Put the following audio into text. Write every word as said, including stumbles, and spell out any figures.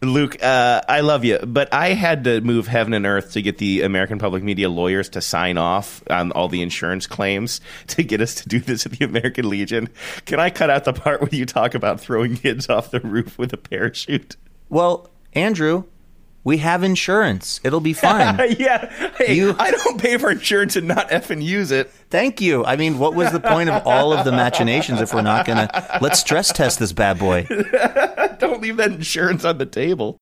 Luke, uh, I love you, but I had to move heaven and earth to get the American Public Media lawyers to sign off on all the insurance claims to get us to do this at the American Legion. Can I cut out the part where you talk about throwing kids off the roof with a parachute? Well, Andrew, we have insurance. It'll be fine. Yeah. Hey, You- I don't pay for insurance and not effing use it. Thank you. I mean, what was the point of all of the machinations if we're not going to... Let's stress test this bad boy. Don't leave that insurance on the table.